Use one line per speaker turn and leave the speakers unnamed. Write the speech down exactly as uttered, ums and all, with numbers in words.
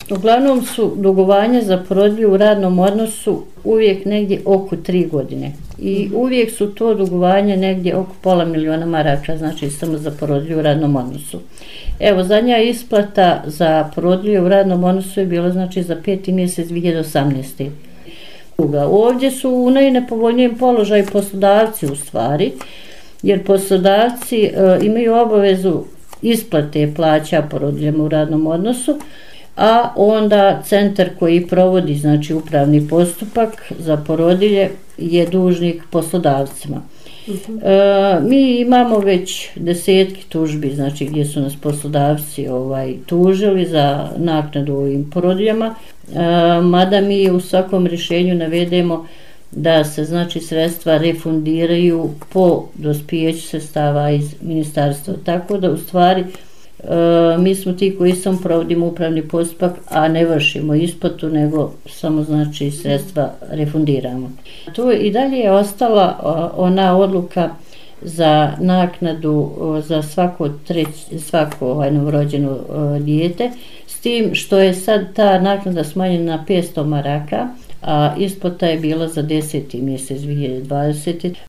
Uglavnom su dugovanja za porodilje u radnom odnosu uvijek negdje oko tri godine. I uvijek su to dugovanje negdje oko pola miliona maraka, znači samo za porodilje u radnom odnosu. Evo, zadnja isplata za porodilje u radnom odnosu je bila znači za peti mjesec dvije hiljade osamnaeste. Ovdje su u najnepovoljnijem položaju poslodavci u stvari, jer poslodavci e, imaju obavezu isplate plaća porodiljama u radnom odnosu, a onda centar koji provodi znači upravni postupak za porodilje je dužnik poslodavcima. Uh-huh. E, mi imamo već desetki tužbi, znači gdje su nas poslodavci ovaj, tužili za naknadu ovim porodiljama, e, mada mi u svakom rješenju navedemo da se znači sredstva refundiraju po dospijeću sredstava iz ministarstva. Tako da u stvari e, mi smo ti koji samo provodimo upravni postupak, a ne vršimo isplatu, nego samo znači sredstva refundiramo. Tu i dalje je ostala ona odluka za naknadu za svako, treć, svako ovaj, novorođeno dijete, s tim što je sad ta naknada smanjena na petsto maraka, a isplata je bila za deseti mjesec dvije hiljade dvadesete.